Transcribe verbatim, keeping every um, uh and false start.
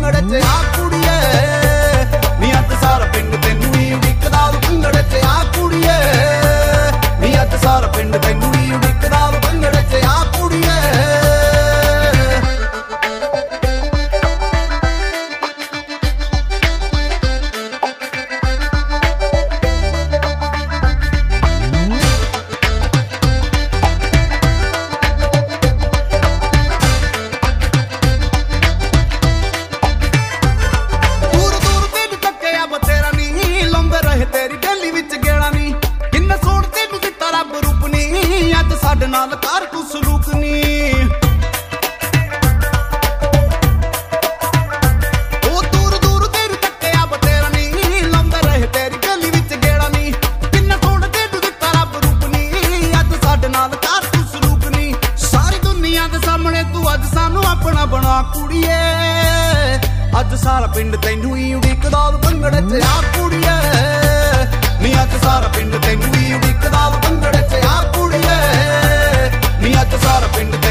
ਭੰਗੜੇ ਚ ਆ ਕੁੜੀਏ ਨੀ ਅੱਜ ਸਾਰਾ ਪਿੰਡ ਤੈਨੂੰ ਹੀ ਉਡੀਕਦਾ ਭੰਗੜੇ ਚ ਆ ਕੁੜੀਏ ਨੀ ਅੱਜ ਸਾਰਾ ਪਿੰਡ ਤੈਨੂੰ ਹੀ ਉਡੀਕਦਾ ਭੰਗੜੇ ਚ ਆ ਕੁੜੀਏ ਸਾਡੇ ਨਾਲ ਕਰ ਤੂੰ ਸਲੂਕ ਨੀ ਉਹ ਦੂਰ ਦੂਰ ਤੇਰੀ ਤੱਕਿਆ ਬਤੇਰਾ ਨੀ ਲਾਉਂਦਾ ਰਹੇ ਤੇਰੀ ਗਲੀ ਵਿੱਚ ਗੇੜਾ ਨੀ ਕਿੰਨਾ ਸੋਹਣਾ ਤੈਨੂੰ ਦਿੱਤਾ ਰੱਬ ਰੂਪ ਨੀ ਅੱਜ ਸਾਡੇ ਨਾਲ ਕਰ ਤੂੰ ਸਲੂਕ ਨੀ ਸਾਰੀ ਦੁਨੀਆ ਦੇ ਸਾਹਮਣੇ ਤੂੰ ਅੱਜ ਸਾਨੂੰ ਆਪਣਾ ਬਣਾ ਕੁੜੀਏ ਅੱਜ ਸਾਰਾ ਪਿੰਡ ਤੈਨੂੰ ਹੀ ਉਡੀਕਦਾ ਭੰਗੜੇ ਚ ਆ ਕੁੜੀਏ ਨੀ ਅੱਜ ਸਾਰਾ ਪਿੰਡ ਤੈਨੂੰ ਹੀ ਉਡੀਕਦਾ ਭੰਗੜੇ ਚ ਆ ਕੁੜੀਏ ਨੀ ਅੱਜ ਸਾਰਾ ਪਿੰਡ